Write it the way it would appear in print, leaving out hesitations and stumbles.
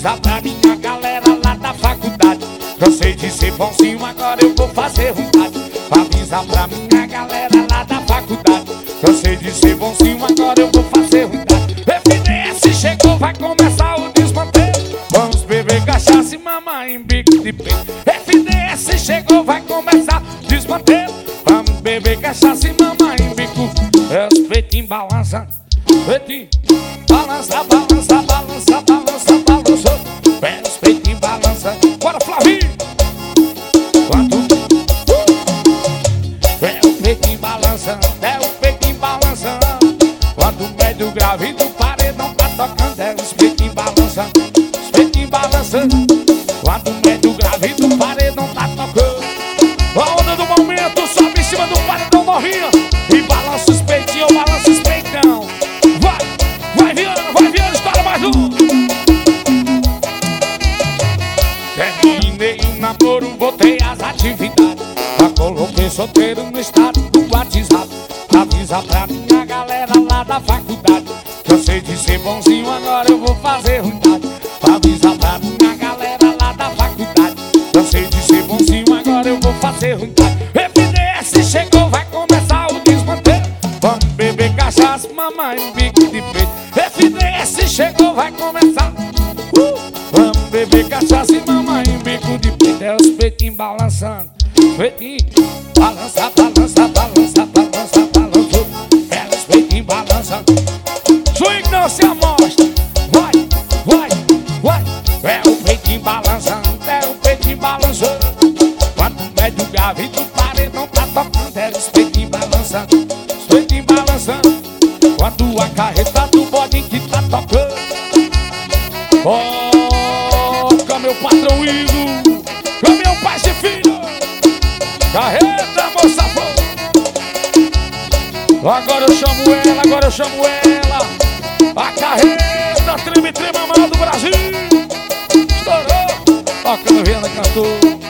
Avisa pra minha galera lá da faculdade. Cansei de ser bonzinho, agora eu vou fazer ruindade. Avisa pra minha galera lá da faculdade. Cansei de ser bonzinho, agora eu vou fazer ruindade. FDS chegou, vai começar o desmanteiro. Vamos beber cachaça e mamar em bico de peito. FDS chegou, vai começar o desmanteiro. Vamos beber cachaça e mamar em bico. É os peitinhos balançando. Peitinho, balança, balança, balança, balança, balança. É os peitinhos balançando. Bora, Flavinho! É o peitinho balançando, é o peitinho balançando. Quando o médio grave do paredão tá tocando. É os peitinhos balançando, os peitinhos balançando. Quando o médio grave do paredão tá tocando. A onda do momento sobe em cima do paredão novinha. E balança os peitinhos, balança os peitão. Vai Viana, estoura mais um. Terminei o namoro, voltei às atividades. Já coloquei solteiro no estado do WhatsApp. Avisa pra minha galera lá da faculdade. Cansei de ser bonzinho, agora eu vou fazer ruindade. Avisa pra minha galera lá da faculdade. Cansei de ser bonzinho, agora eu vou fazer ruindade. FDS chegou, vai começar o desmanteiro. Vamos beber cachaça, mamar em bico de peito. FDS chegou, vai começar. Vamos beber cachaça e mamar em bico de peito. É os peitinhos balançando. Peitinho, balança, balança, balança, balança, balança. É os peitinhos balançando. Swing não se amostra. Vai. É o peitinho balançando, é o peitinho balançando. Quando o médio grave do paredão tá tocando. É os peitinhos balançando, os peitinhos balançando. Quando a carreta do bode que tá tocando. Toca meu patrão Igor, meu pai e filho. Carreta, moça, agora eu chamo ela. A carreta, treme, maior do Brasil. Estourou, toca no Viana Cantor.